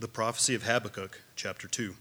The prophecy of Habakkuk, chapter 2.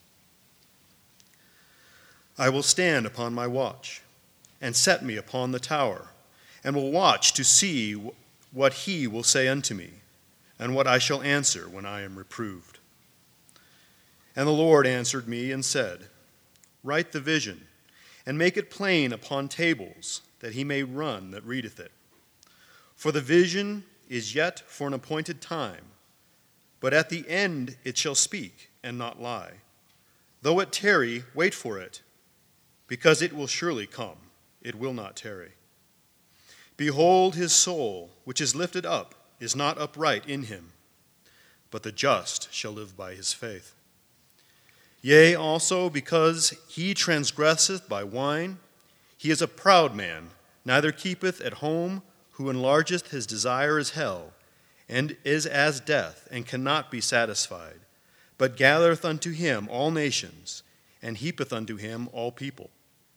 I will stand upon my watch, and set me upon the tower, and will watch to see what he will say unto me, and what I shall answer when I am reproved. And the Lord answered me and said, Write the vision, and make it plain upon tables, that he may run that readeth it. For the vision is yet for an appointed time, but at the end it shall speak, and not lie. Though it tarry, wait for it, because it will surely come, it will not tarry. Behold, his soul, which is lifted up, is not upright in him, but the just shall live by his faith. Yea, also, because he transgresseth by wine, he is a proud man, neither keepeth at home, who enlargeth his desire as hell, and is as death, and cannot be satisfied, but gathereth unto him all nations, and heapeth unto him all people.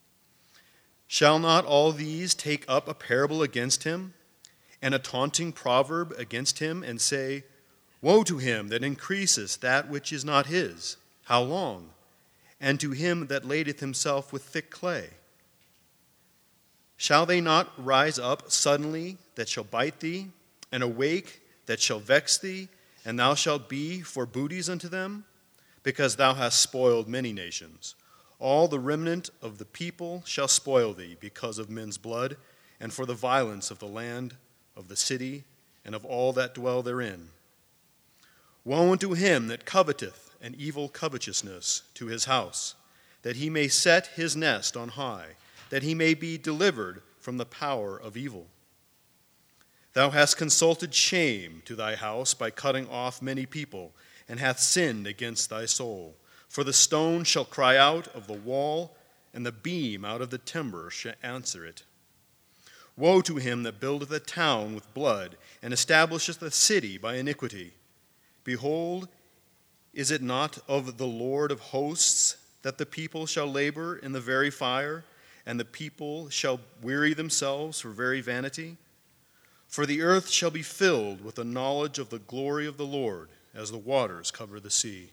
Shall not all these take up a parable against him, and a taunting proverb against him, and say, Woe to him that increaseth that which is not his, how long? And to him that ladeth himself with thick clay. Shall they not rise up suddenly that shall bite thee, and awake that shall vex thee, and thou shalt be for booties unto them? Because thou hast spoiled many nations. All the remnant of the people shall spoil thee because of men's blood, and for the violence of the land, of the city, and of all that dwell therein. Woe unto him that coveteth an evil covetousness to his house, that he may set his nest on high, that he may be delivered from the power of evil. Thou hast consulted shame to thy house by cutting off many people, and hath sinned against thy soul. For the stone shall cry out of the wall, and the beam out of the timber shall answer it. Woe to him that buildeth a town with blood, and establisheth a city by iniquity. Behold, is it not of the Lord of hosts that the people shall labor in the very fire, and the people shall weary themselves for very vanity? For the earth shall be filled with the knowledge of the glory of the Lord, as the waters cover the sea.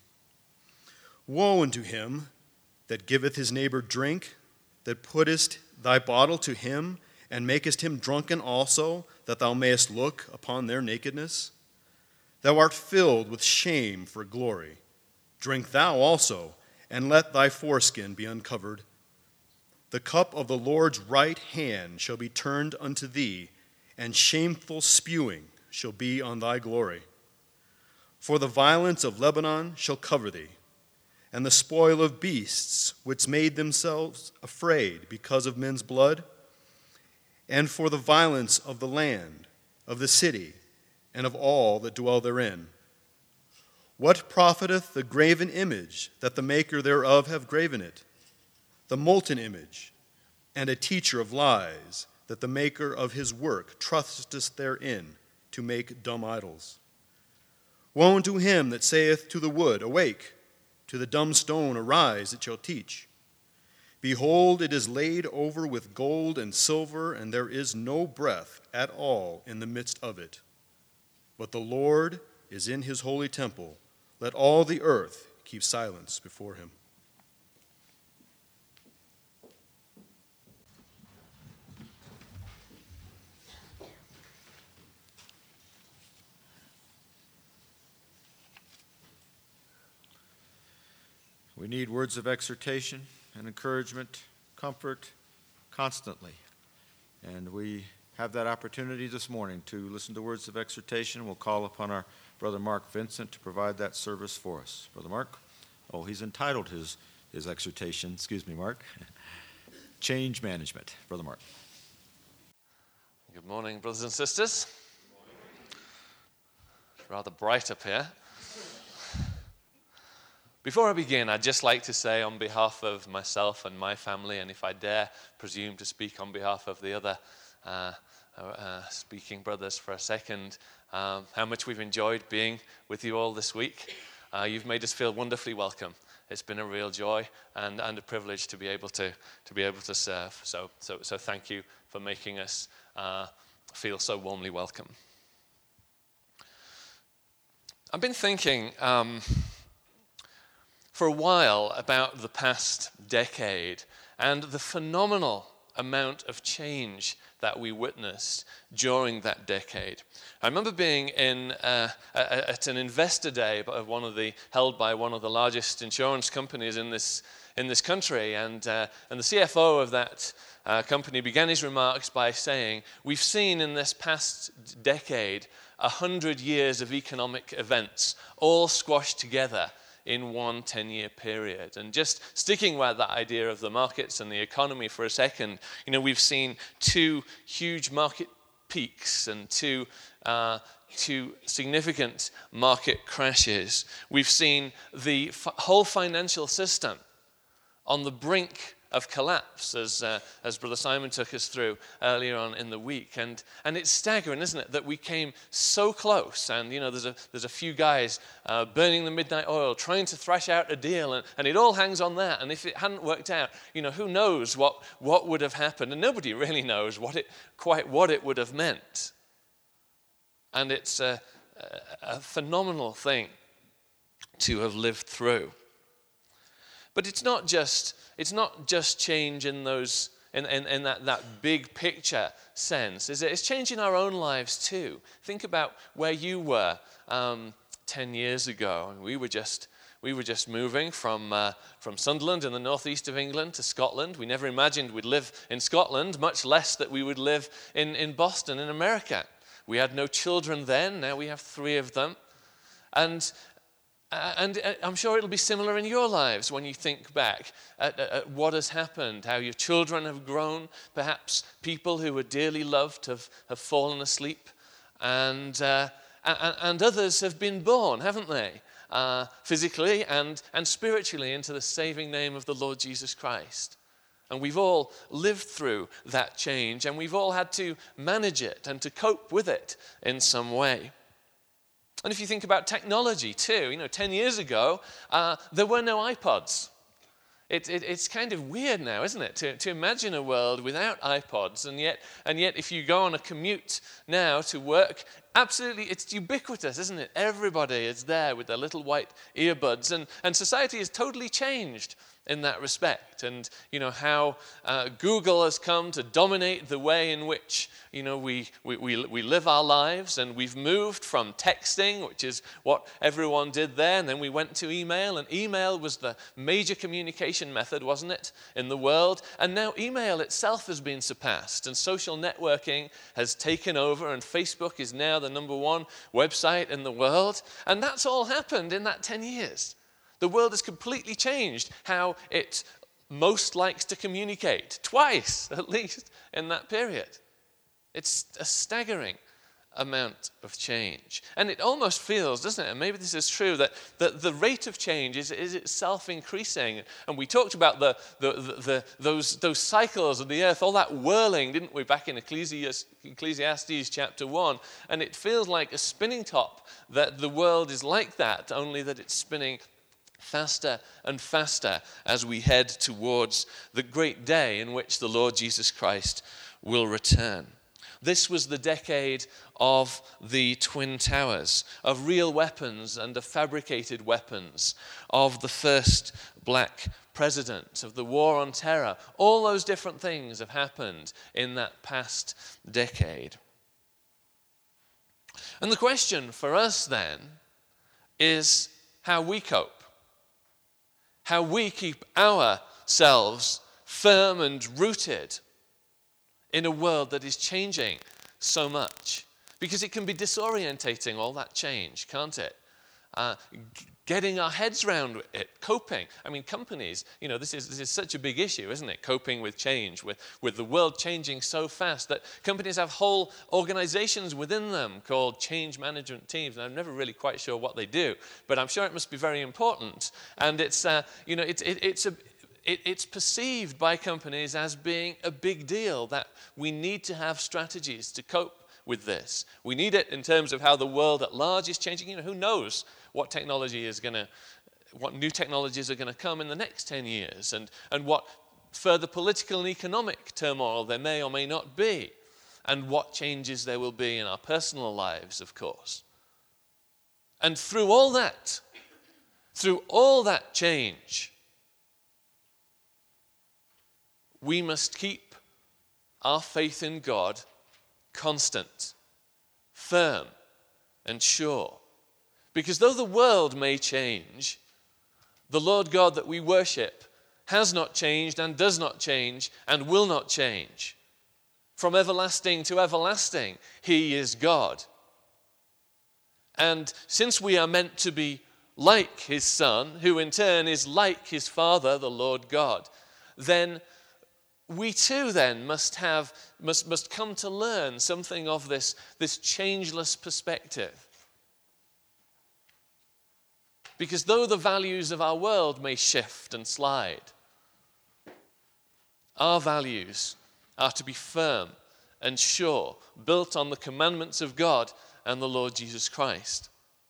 Woe unto him that giveth his neighbor drink, that puttest thy bottle to him, and makest him drunken also, that thou mayest look upon their nakedness? Thou art filled with shame for glory. Drink thou also, and let thy foreskin be uncovered. The cup of the Lord's right hand shall be turned unto thee, and shameful spewing shall be on thy glory. For the violence of Lebanon shall cover thee, and the spoil of beasts which made themselves afraid because of men's blood, and for the violence of the land, of the city, and of all that dwell therein. What profiteth the graven image that the maker thereof have graven it? The molten image, and a teacher of lies, that the maker of his work trusteth therein to make dumb idols. Woe unto him that saith to the wood, Awake, to the dumb stone, Arise, it shall teach. Behold, it is laid over with gold and silver, and there is no breath at all in the midst of it. But the Lord is in his holy temple. Let all the earth keep silence before him. We need words of exhortation and encouragement, comfort, constantly. And we have that opportunity this morning to listen to words of exhortation. We'll call upon our Brother Mark Vincent to provide that service for us. Brother Mark? Oh, he's entitled his exhortation. Excuse me, Mark. Change management. Brother Mark. Good morning, brothers and sisters. It's rather bright up here. Before I begin, I'd just like to say on behalf of myself and my family, and if I dare presume to speak on behalf of the other speaking brothers for a second, how much we've enjoyed being with you all this week. You've made us feel wonderfully welcome. It's been a real joy and a privilege to be able to serve. So thank you for making us feel so warmly welcome. I've been thinking for a while about the past decade and the phenomenal amount of change that we witnessed during that decade. I remember being at an investor day held by one of the largest insurance companies in this country, and the CFO of that company began his remarks by saying, "We've seen in this past decade 100 years of economic events all squashed together in one 10-year period." And just sticking with that idea of the markets and the economy for a second, we've seen two huge market peaks and two significant market crashes. We've seen the whole financial system on the brink of collapse, as Brother Simon took us through earlier on in the week, and it's staggering, isn't it, that we came so close. And there's a few guys burning the midnight oil, trying to thrash out a deal, and it all hangs on that. And if it hadn't worked out, who knows what would have happened? And nobody really knows what it would have meant. And it's a phenomenal thing to have lived through. But it's not just change in those in that big picture sense. It's changing our own lives too. Think about where you were 10 years ago. We were just moving from Sunderland in the northeast of England to Scotland. We never imagined we'd live in Scotland, much less that we would live in Boston in America. We had no children then. Now we have 3 of them, and I'm sure it'll be similar in your lives when you think back at what has happened, how your children have grown. Perhaps people who were dearly loved have fallen asleep, and others have been born, haven't they? Physically and spiritually into the saving name of the Lord Jesus Christ. And we've all lived through that change, and we've all had to manage it and to cope with it in some way. And if you think about technology too, 10 years ago, there were no iPods. It's kind of weird now, isn't it, to imagine a world without iPods, and yet if you go on a commute now to work, absolutely, it's ubiquitous, isn't it? Everybody is there with their little white earbuds, and society has totally changed in that respect. And how Google has come to dominate the way in which we live our lives, and we've moved from texting, which is what everyone did there, and then we went to email, and email was the major communication method, wasn't it, in the world? And now email itself has been surpassed, and social networking has taken over, and Facebook is now the number 1 website in the world, and that's all happened in that 10 years. The world has completely changed how it most likes to communicate, twice at least in that period. It's a staggering amount of change. And it almost feels, doesn't it, and maybe this is true, that the rate of change is itself increasing. And we talked about those cycles of the earth, all that whirling, didn't we, back in Ecclesiastes chapter 1. And it feels like a spinning top, that the world is like that, only that it's spinning faster and faster as we head towards the great day in which the Lord Jesus Christ will return. This was the decade of the Twin Towers, of real weapons and of fabricated weapons, of the first black president, of the war on terror. All those different things have happened in that past decade. And the question for us then is how we cope. How we keep ourselves firm and rooted in a world that is changing so much. Because it can be disorientating, all that change, can't it? Getting our heads around it, coping. I mean, companies, this is such a big issue, isn't it? Coping with change, with the world changing so fast that companies have whole organizations within them called change management teams. And I'm never really quite sure what they do, but I'm sure it must be very important. And it's perceived by companies as being a big deal, that we need to have strategies to cope with this. We need it in terms of how the world at large is changing. Who knows what new technologies are going to come in the next 10 years, and what further political and economic turmoil there may or may not be, and what changes there will be in our personal lives, of course. And through all that change, we must keep our faith in God constant, firm, and sure. Because though the world may change, the Lord God that we worship has not changed and does not change and will not change. From everlasting to everlasting, He is God. And since we are meant to be like His Son, who in turn is like His Father, the Lord God, then we too then must come to learn something of this changeless perspective. Because though the values of our world may shift and slide, our values are to be firm and sure, built on the commandments of God and the Lord Jesus Christ.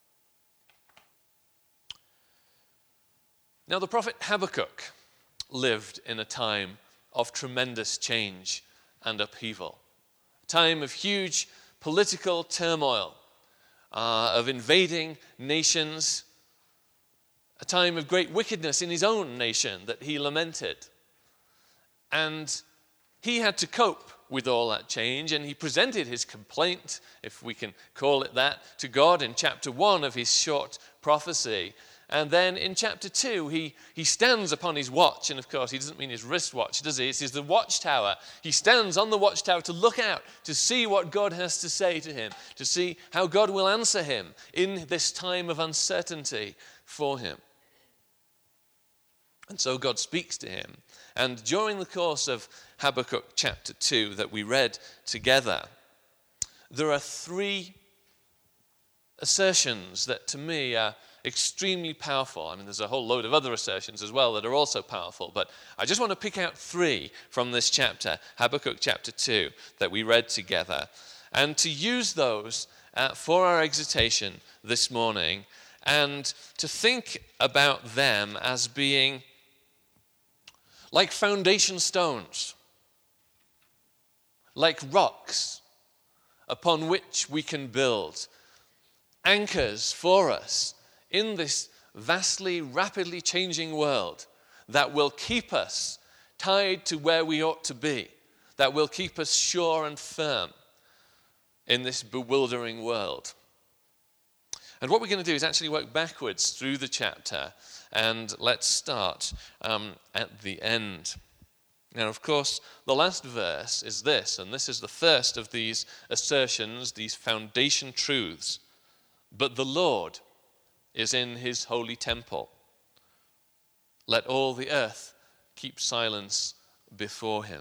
Now, the prophet Habakkuk lived in a time of tremendous change and upheaval, a time of huge political turmoil, of invading nations, a time of great wickedness in his own nation that he lamented. And he had to cope with all that change, and he presented his complaint, if we can call it that, to God in chapter 1 of his short prophecy. And then in chapter 2, he stands upon his watch, and of course he doesn't mean his wristwatch, does he? It's the watchtower. He stands on the watchtower to look out, to see what God has to say to him, to see how God will answer him in this time of uncertainty for him. And so God speaks to him. And during the course of Habakkuk chapter 2 that we read together, there are 3 assertions that to me are extremely powerful. I mean, there's a whole load of other assertions as well that are also powerful, but I just want to pick out 3 from this chapter, Habakkuk chapter 2, that we read together, and to use those for our exhortation this morning, and to think about them as being like foundation stones, like rocks upon which we can build, anchors for us in this vastly, rapidly changing world that will keep us tied to where we ought to be, that will keep us sure and firm in this bewildering world. And what we're going to do is actually work backwards through the chapter, and let's start at the end. Now, of course, the last verse is this, and this is the first of these assertions, these foundation truths. But the Lord is in His holy temple. Let all the earth keep silence before Him.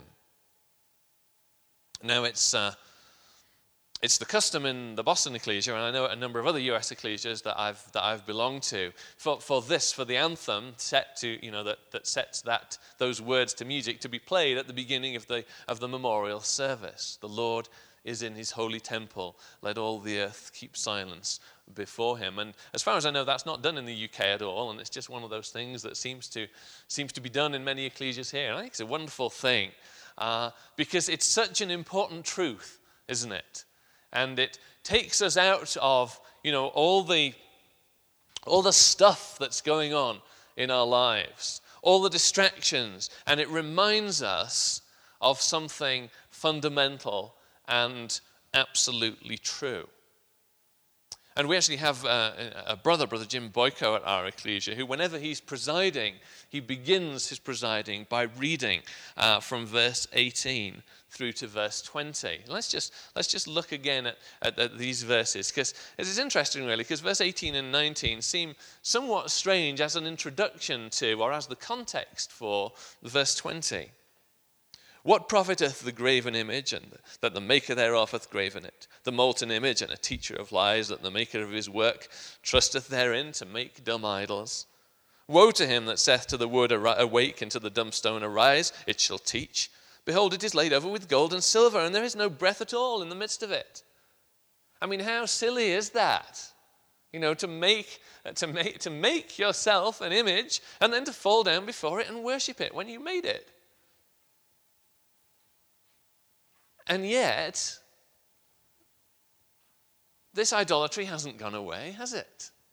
Now, it's the custom in the Boston Ecclesia, and I know a number of other U.S. ecclesias that I've belonged to, for the anthem set to, that sets those words to music to be played at the beginning of the memorial service. The Lord is in His holy temple. Let all the earth keep silence before Him. And as far as I know, that's not done in the UK at all, and it's just one of those things that seems to be done in many ecclesias here. And I think it's a wonderful thing because it's such an important truth, isn't it? And it takes us out of, all the stuff that's going on in our lives, all the distractions, and it reminds us of something fundamental and absolutely true. And we actually have a brother Jim Boyko at our ecclesia, who whenever he's presiding, he begins his presiding by reading from verse 18 through to verse 20. Let's just look again at these verses, because it is interesting really, because verse 18 and 19 seem somewhat strange as an introduction to, or as the context for, verse 20. What profiteth the graven image, and that the maker thereof hath graven it? The molten image, and a teacher of lies, that the maker of his work trusteth therein to make dumb idols. Woe to him that saith to the wood, awake, and to the dumb stone, arise, it shall teach. Behold, it is laid over with gold and silver, and there is no breath at all in the midst of it. I mean, how silly is that? To make yourself an image, and then to fall down before it and worship it when you made it. And yet, this idolatry hasn't gone away, has it?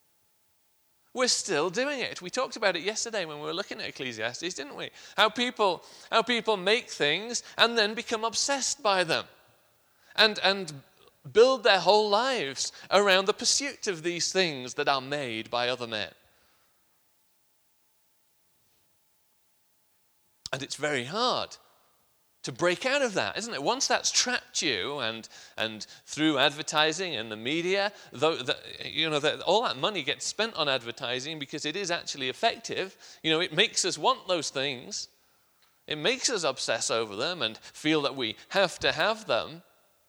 We're still doing it. We talked about it yesterday when we were looking at Ecclesiastes, didn't we? How people make things and then become obsessed by them and build their whole lives around the pursuit of these things that are made by other men. And it's very hard to break out of that, isn't it? Once that's trapped you, and through advertising and the media, all that money gets spent on advertising because it is actually effective. It makes us want those things. It makes us obsess over them and feel that we have to have them.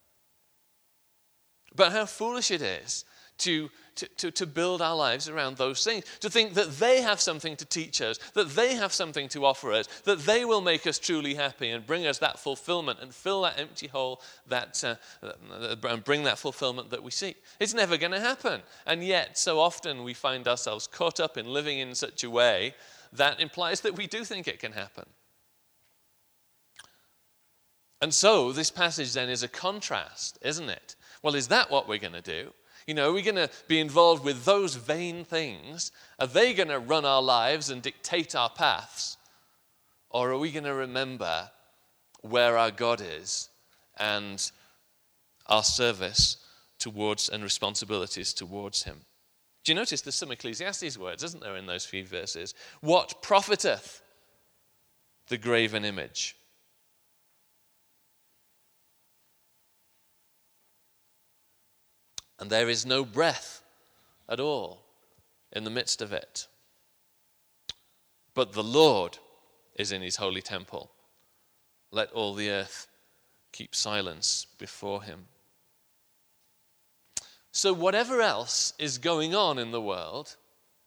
But how foolish it is to build our lives around those things, to think that they have something to teach us, that they have something to offer us, that they will make us truly happy and bring us that fulfillment and fill that empty hole and bring that fulfillment that we seek. It's never going to happen. And yet, so often we find ourselves caught up in living in such a way that implies that we do think it can happen. And so this passage then is a contrast, isn't it? Well, is that what we're going to do? Are we going to be involved with those vain things? Are they going to run our lives and dictate our paths? Or are we going to remember where our God is and our service towards and responsibilities towards him? Do you notice there's some Ecclesiastes words, isn't there, in those few verses? What profiteth the graven image? And there is no breath at all in the midst of it. But the Lord is in his holy temple. Let all the earth keep silence before him. So whatever else is going on in the world,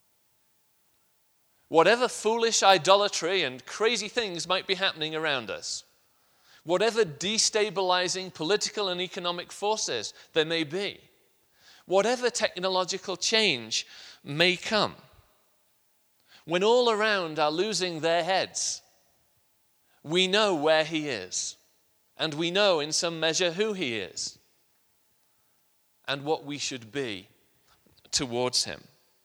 whatever foolish idolatry and crazy things might be happening around us, whatever destabilizing political and economic forces there may be, whatever technological change may come, when all around are losing their heads, we know where he is, and we know in some measure who he is, and what we should be towards him.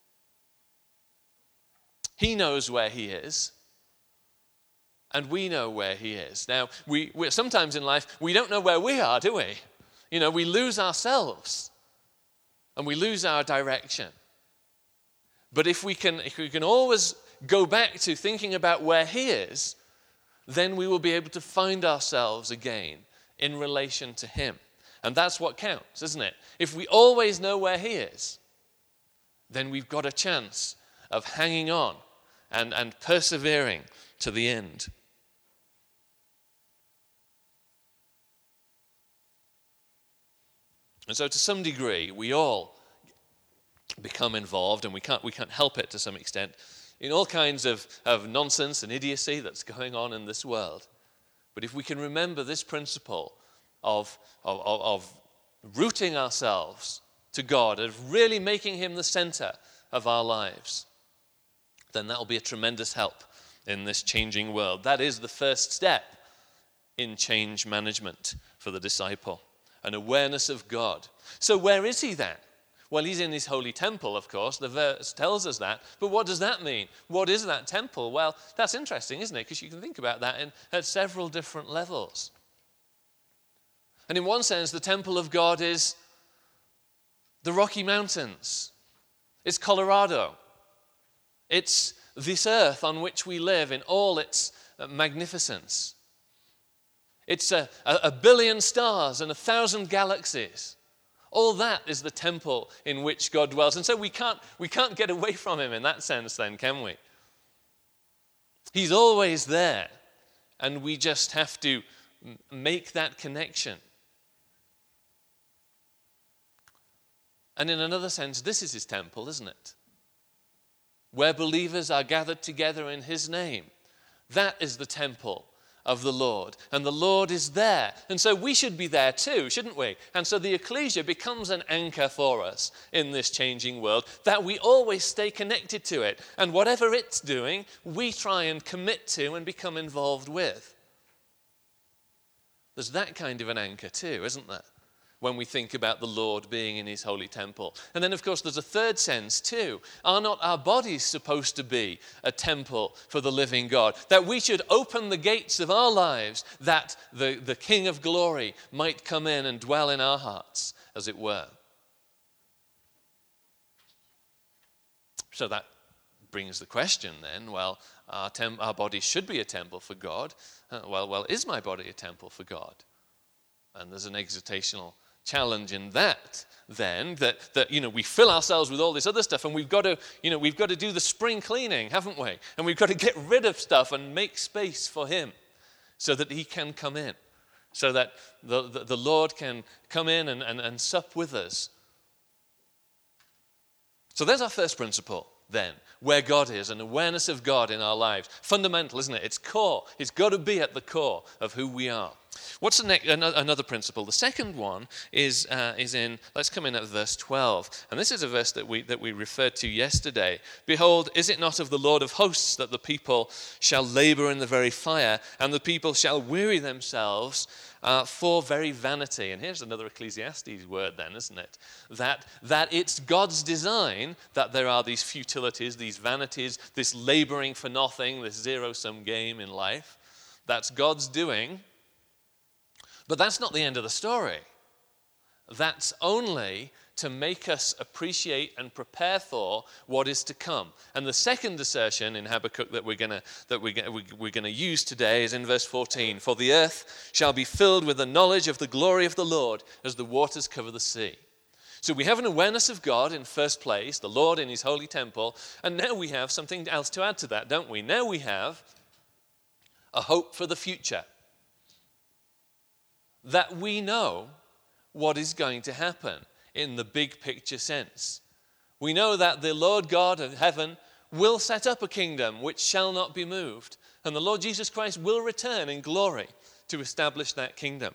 He knows where he is, and we know where he is. Now, we sometimes in life, we don't know where we are, do we? We lose ourselves. And we lose our direction. But if we can always go back to thinking about where he is, then we will be able to find ourselves again in relation to him. And that's what counts, isn't it? If we always know where he is, then we've got a chance of hanging on and persevering to the end. And so to some degree, we all become involved, and we can't help it to some extent, in all kinds of nonsense and idiocy that's going on in this world. But if we can remember this principle of rooting ourselves to God, of really making him the center of our lives, then that will be a tremendous help in this changing world. That is the first step in change management for the disciple. An awareness of God. So where is he then? Well, he's in his holy temple, of course. The verse tells us that. But what does that mean? What is that temple? Well, that's interesting, isn't it? Because you can think about that at several different levels. And in one sense, the temple of God is the Rocky Mountains. It's Colorado. It's this earth on which we live in all its magnificence. It's a billion stars and 1,000 galaxies. All that is the temple in which God dwells. And so we can't get away from him in that sense then, can we? He's always there. And we just have to make that connection. And in another sense, this is his temple, isn't it? Where believers are gathered together in his name. That is the temple of the Lord. And the Lord is there. And so we should be there too, shouldn't we? And so the ecclesia becomes an anchor for us in this changing world, that we always stay connected to it. And whatever it's doing, we try and commit to and become involved with. There's that kind of an anchor too, isn't there? when we think about the Lord being in his holy temple. And then, of course, there's a third sense too. Are not our bodies supposed to be a temple for the living God? That we should open the gates of our lives that the King of glory might come in and dwell in our hearts, as it were. So that brings the question then, well, our body should be a temple for God. Well, is my body a temple for God? And there's an exhortational challenge in that then, that we fill ourselves with all this other stuff, and we've got to do the spring cleaning, haven't we? And we've got to get rid of stuff and make space for him so that he can come in, so that the Lord can come in and sup with us. So there's our first principle then, where God is, an awareness of God in our lives. Fundamental, isn't it? It's core. It's got to be at the core of who we are. What's another principle? The second one is in, let's come in at verse 12. And this is a verse that we referred to yesterday. Behold, is it not of the Lord of hosts that the people shall labor in the very fire, and the people shall weary themselves for very vanity? And here's another Ecclesiastes word then, isn't it? That it's God's design that there are these futilities, these vanities, this laboring for nothing, this zero-sum game in life. That's God's doing. But that's not the end of the story. That's only to make us appreciate and prepare for what is to come. And the second assertion in Habakkuk that we're going to use today is in verse 14. For the earth shall be filled with the knowledge of the glory of the Lord as the waters cover the sea. So we have an awareness of God in first place, the Lord in his holy temple, and now we have something else to add to that, don't we? Now we have a hope for the future. That we know what is going to happen in the big picture sense. We know that the Lord God of heaven will set up a kingdom which shall not be moved, and the Lord Jesus Christ will return in glory to establish that kingdom.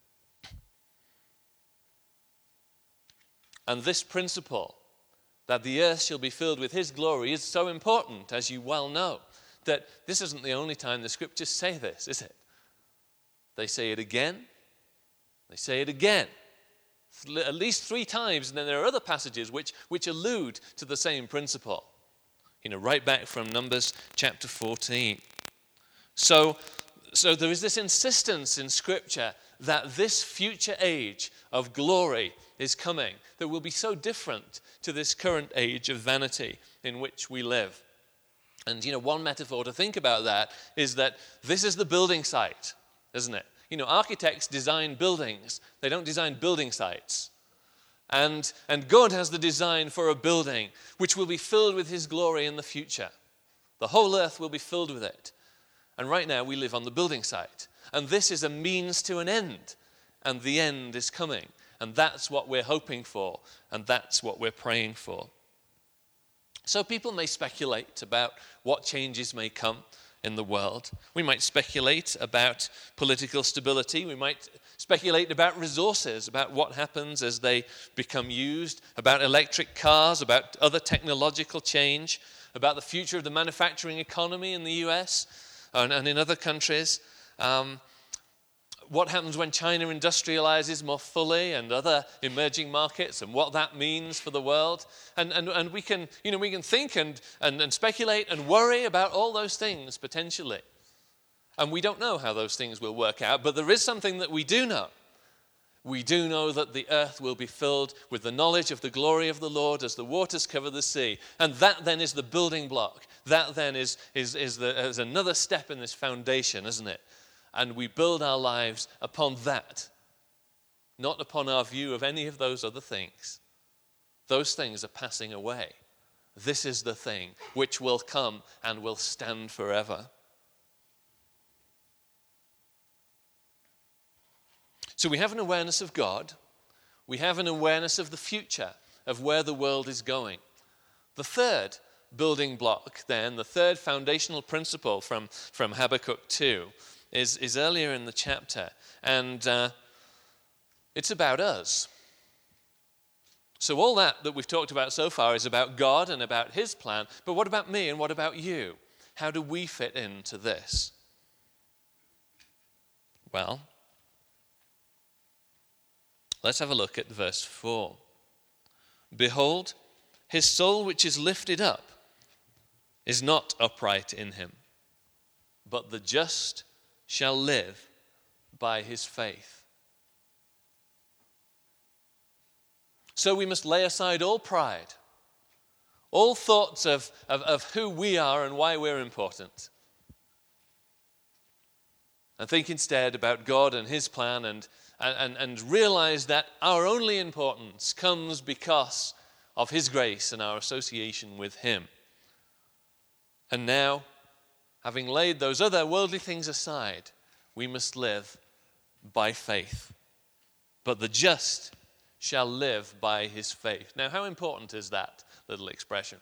And this principle, that the earth shall be filled with his glory, is so important, as you well know, that this isn't the only time the scriptures say this, is it? They say it again. They say it again, at least 3 times, and then there are other passages which allude to the same principle. Right back from Numbers chapter 14. So there is this insistence in Scripture that this future age of glory is coming, that will be so different to this current age of vanity in which we live. And, one metaphor to think about that is that this is the building site, isn't it? Architects design buildings. They don't design building sites. And God has the design for a building which will be filled with his glory in the future. The whole earth will be filled with it. And right now we live on the building site. And this is a means to an end. And the end is coming. And that's what we're hoping for. And that's what we're praying for. So people may speculate about what changes may come in the world. We might speculate about political stability. We might speculate about resources, about what happens as they become used, about electric cars, about other technological change, about the future of the manufacturing economy in the US and in other countries. What happens when China industrializes more fully and other emerging markets, and what that means for the world. And we can think and speculate and worry about all those things potentially. And we don't know how those things will work out, but there is something that we do know. We do know that the earth will be filled with the knowledge of the glory of the Lord as the waters cover the sea. And that then is the building block. That then is another step in this foundation, isn't it? And we build our lives upon that, not upon our view of any of those other things. Those things are passing away. This is the thing which will come and will stand forever. So we have an awareness of God. We have an awareness of the future, of where the world is going. The third building block then, the third foundational principle from Habakkuk 2 is earlier in the chapter, and it's about us. So all that we've talked about so far is about God and about his plan, but what about me and what about you? How do we fit into this? Well, Let's have a look at verse 4. Behold, his soul which is lifted up is not upright in him, but the just shall live by his faith. So we must lay aside all pride, all thoughts of who we are and why we're important, and think instead about God and his plan and realize that our only importance comes because of his grace and our association with him. And now, having laid those other worldly things aside, we must live by faith. But the just shall live by his faith. Now, how important is that little expression?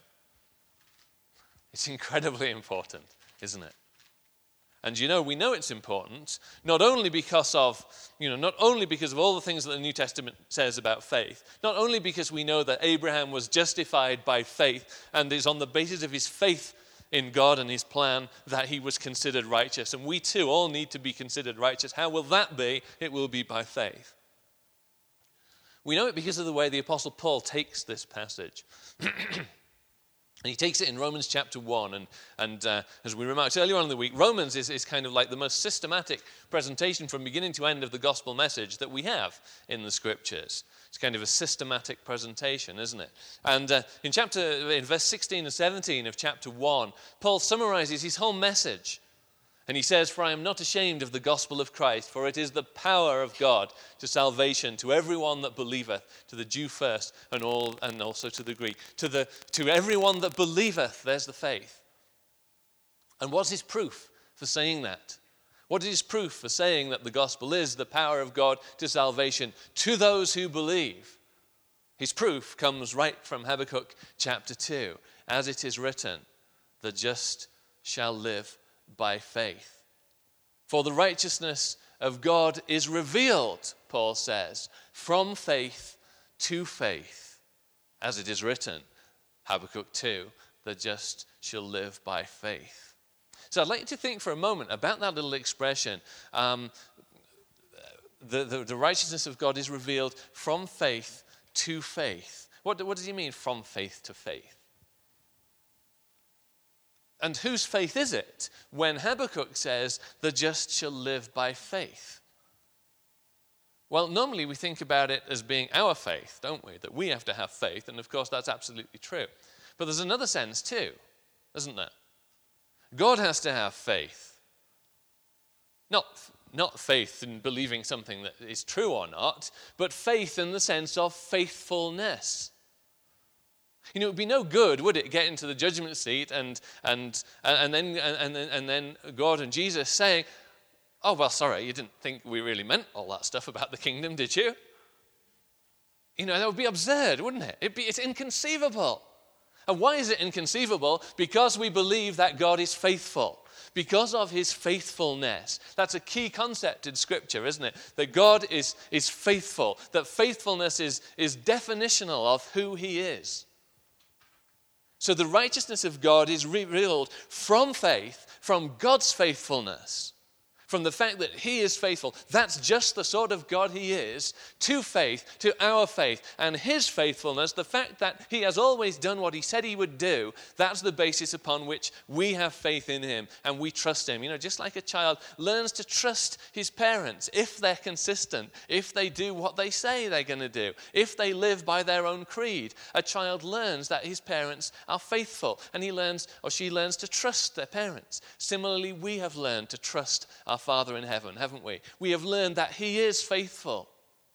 It's incredibly important, isn't it? And we know it's important not only because of all the things that the New Testament says about faith, not only because we know that Abraham was justified by faith and is on the basis of his faith in God and his plan that he was considered righteous. And we too all need to be considered righteous. How will that be? It will be by faith. We know it because of the way the Apostle Paul takes this passage. And he takes it in Romans chapter 1. And as we remarked earlier on in the week, Romans is kind of like the most systematic presentation from beginning to end of the gospel message that we have in the scriptures. It's kind of a systematic presentation, isn't it? And in verse 16 and 17 of chapter 1, Paul summarizes his whole message. And he says, "For I am not ashamed of the gospel of Christ, for it is the power of God to salvation to everyone that believeth, to the Jew first, and also to the Greek. To everyone that believeth," there's the faith. And what's his proof for saying that? What is his proof for saying that the gospel is the power of God to salvation to those who believe? His proof comes right from Habakkuk chapter 2. As it is written, "The just shall live by faith." For the righteousness of God is revealed, Paul says, from faith to faith. As it is written, Habakkuk 2, "The just shall live by faith." So I'd like you to think for a moment about that little expression. The righteousness of God is revealed from faith to faith. What does he mean, from faith to faith? And whose faith is it when Habakkuk says, "The just shall live by faith"? Well, normally we think about it as being our faith, don't we? That we have to have faith, and of course that's absolutely true. But there's another sense too, isn't there? God has to have faith. Not faith in believing something that is true or not, but faith in the sense of faithfulness. It would be no good, would it, get into the judgment seat and then God and Jesus saying, "Oh, well, sorry, you didn't think we really meant all that stuff about the kingdom, did you?" That would be absurd, wouldn't it? It's inconceivable. And why is it inconceivable? Because we believe that God is faithful. Because of his faithfulness. That's a key concept in Scripture, isn't it? That God is faithful. That faithfulness is definitional of who he is. So the righteousness of God is revealed from faith, from God's faithfulness, from the fact that he is faithful. That's just the sort of God he is, to faith, to our faith. And his faithfulness, the fact that he has always done what he said he would do, that's the basis upon which we have faith in him and we trust him. Just like a child learns to trust his parents if they're consistent, if they do what they say they're going to do, if they live by their own creed. A child learns that his parents are faithful and he learns or she learns to trust their parents. Similarly, we have learned to trust our Father in heaven, haven't we? We have learned that he is faithful.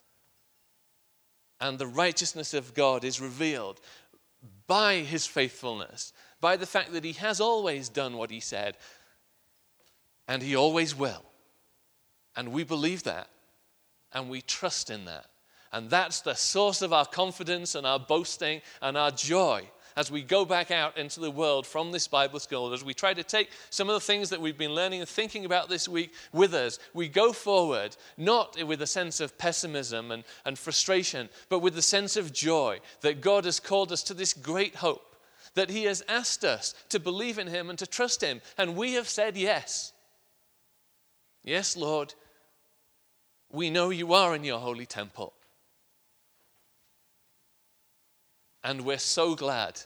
And the righteousness of God is revealed by his faithfulness, by the fact that he has always done what he said, and he always will. And we believe that, and we trust in that. And that's the source of our confidence and our boasting and our joy as we go back out into the world from this Bible school, as we try to take some of the things that we've been learning and thinking about this week with us. We go forward not with a sense of pessimism and frustration, but with the sense of joy that God has called us to this great hope, that he has asked us to believe in him and to trust him, and we have said yes. Yes, Lord, we know you are in your holy temple. And we're so glad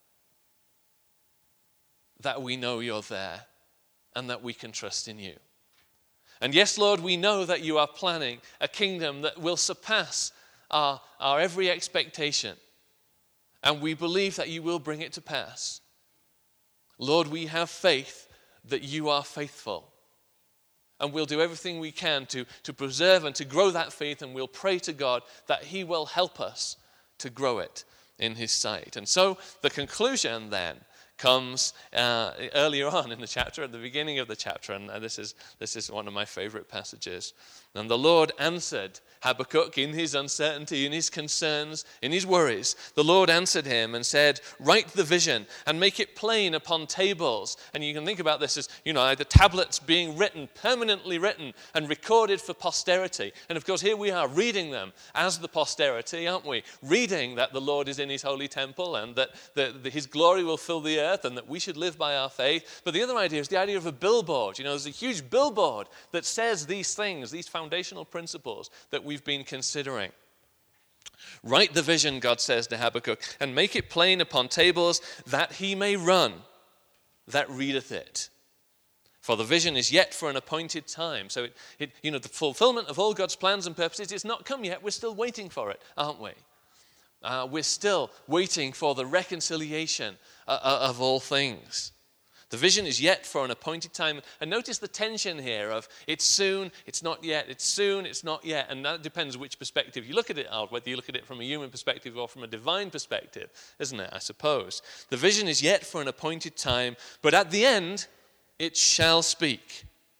that we know you're there and that we can trust in you. And yes, Lord, we know that you are planning a kingdom that will surpass our every expectation. And we believe that you will bring it to pass. Lord, we have faith that you are faithful. And we'll do everything we can to preserve and to grow that faith, and we'll pray to God that he will help us to grow it in his sight. And so the conclusion then comes earlier on in the chapter, at the beginning of the chapter, and this is one of my favorite passages. And the Lord answered Habakkuk in his uncertainty, in his concerns, in his worries. The Lord answered him and said, write the vision and make it plain upon tables. And you can think about this as, the tablets being written, permanently written and recorded for posterity. And of course, here we are reading them as the posterity, aren't we? Reading that the Lord is in his holy temple and that his glory will fill the earth and that we should live by our faith. But the other idea is the idea of a billboard. There's a huge billboard that says these things, these foundational principles that we've been considering. Write the vision, God says to Habakkuk, and make it plain upon tables, that he may run that readeth it. For the vision is yet for an appointed time. So the fulfillment of all God's plans and purposes is not come yet. We're still waiting for it, aren't we? We're still waiting for the reconciliation of all things. The vision is yet for an appointed time. And notice the tension here of it's soon, it's not yet, it's soon, it's not yet. And that depends which perspective you look at it out, whether you look at it from a human perspective or from a divine perspective, isn't it, I suppose? The vision is yet for an appointed time, but at the end it shall speak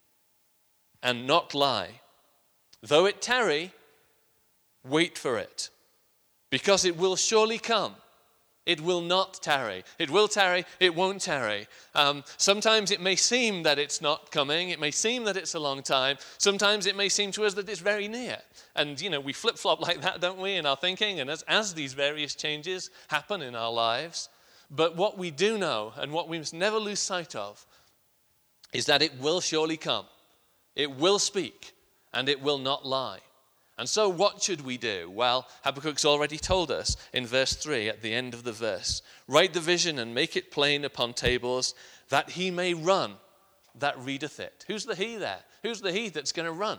and not lie. Though it tarry, wait for it, because it will surely come. It will not tarry. It will tarry, it won't tarry. Sometimes it may seem that it's not coming. It may seem that it's a long time. Sometimes it may seem to us that it's very near. And, we flip-flop like that, don't we, in our thinking, and as these various changes happen in our lives. But what we do know, and what we must never lose sight of, is that it will surely come. It will speak, and it will not lie. And so what should we do? Well, Habakkuk's already told us in verse 3 at the end of the verse. Write the vision and make it plain upon tables, that he may run that readeth it. Who's the he there? Who's the he that's going to run?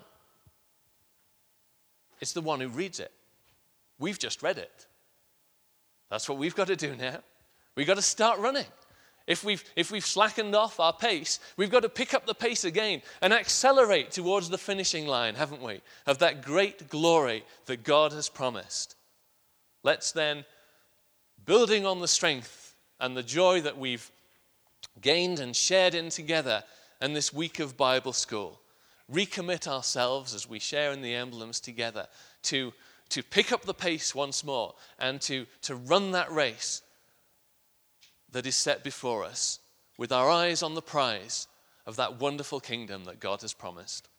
It's the one who reads it. We've just read it. That's what we've got to do now. We've got to start running. If we've slackened off our pace, we've got to pick up the pace again and accelerate towards the finishing line, haven't we? Of that great glory that God has promised. Let's then, building on the strength and the joy that we've gained and shared in together in this week of Bible school, recommit ourselves as we share in the emblems together to pick up the pace once more and to run that race that is set before us with our eyes on the prize of that wonderful kingdom that God has promised.